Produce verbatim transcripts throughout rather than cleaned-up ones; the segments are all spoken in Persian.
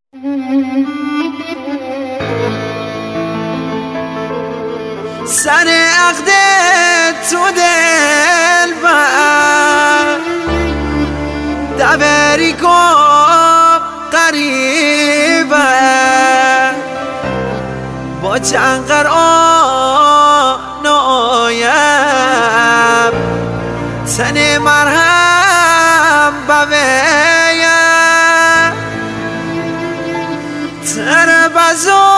سر عقد تو دل بر دبری کن قریبه با چند قرآن آیم تن مرهم بویم تر بزو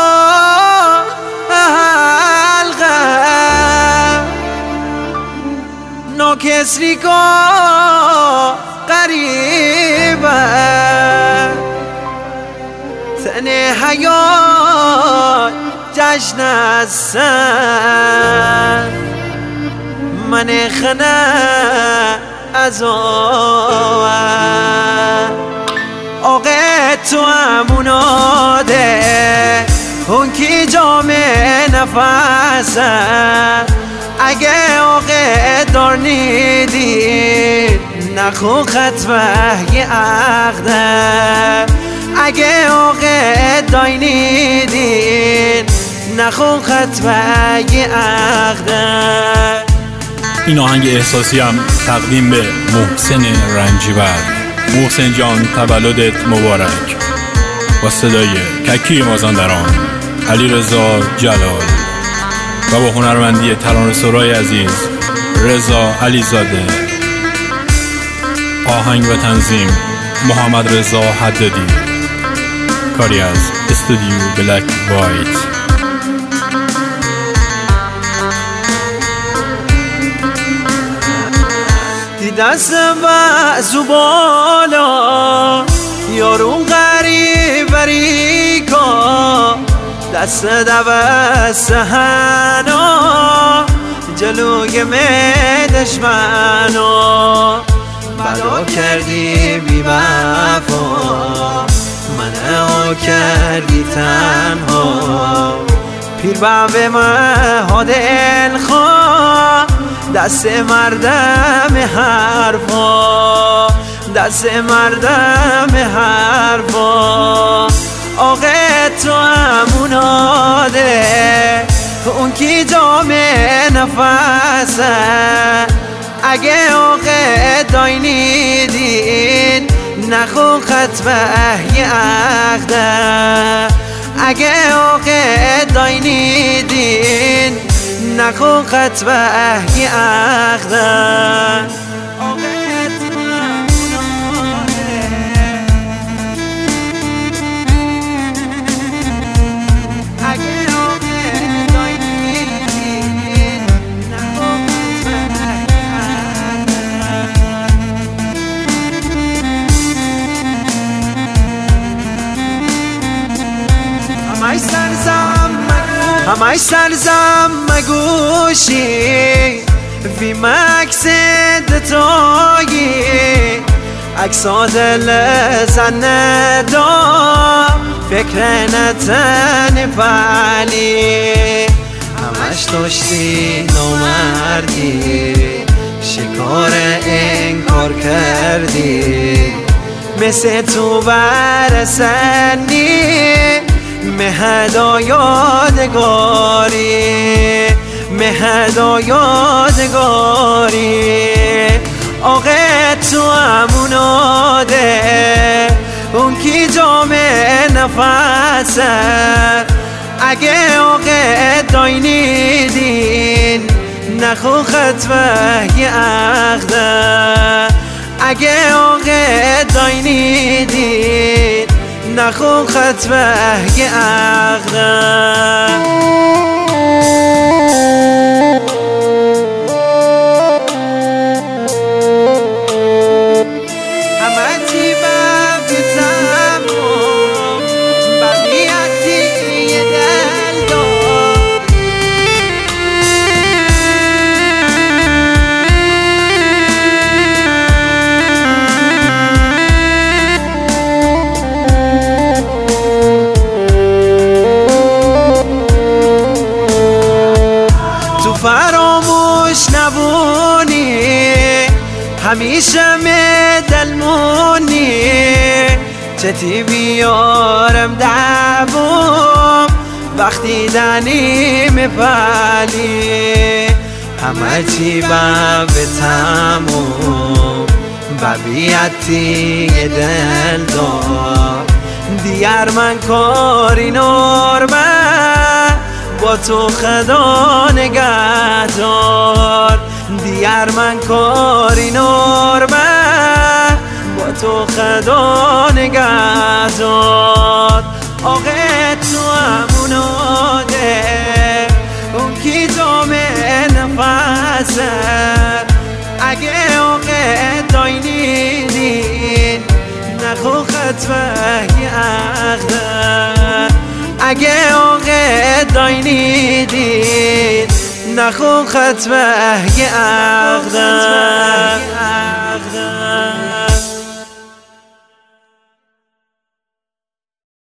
نو کسری کو قریبه تن حیات جشن هستن من خنه از آقا تو اموناده اون کی جامع نفسه اگه آقا دار نیدین نخو خطبه یه عقده اگه آقا دای نیدین نخو خطبه یه عقده. این آهنگ احساسی هم تقدیم به محسن رنجبر. محسن جان تولدت مبارک. با صدای ککی مازندران، علیرضا جلال و با هنرمندی ترانه‌سرای عزیز رضا علیزاده. آهنگ و تنظیم محمد رضا حدادی. کاری از استودیو بلک وایت. دستم و زبالا یارون غریب بریکا دست دو سهنا جلوی می دشمنا بلا کردی بی وفا منو کردی تنها پیر به ما دل خواه دست مردم حرفا دست مردم حرفا آقا تو هموناده اون کی جامع نفسه اگه آقا دای نیدین نخو خطبه یه عقده اگه آقا دای نیدین نخو خطبه یه عقده همش سرزم مگوشی وی مکسد تویی اکسا دل زن دا فکر نتن پلی همش داشتی نامردی شکار انکار کردی مثل تو برسنی مهدا یادگاری مهدا یادگاری آقا تو هموناده اون کی جامع نفسه اگه آقا دای نیدین نخو خطبه یه عقده اگه آقا دای نیدین نخو خطبه یه عقده فراموش نبونی همیشه می دلمونی چتی بیارم دعوام وقتی دنی میپلی همه چی با به تموم ببیتی دل دار دیگر من کاری نرمه با تو خدا نگهدار دیگر من کاری نرمه با تو خدا نگهدار آقا تو هموناده اون کی جامعه نفسه اگه آقا داینی دین نخو خطبه اغده اگه آقا داینی دین نخو خطبه اغده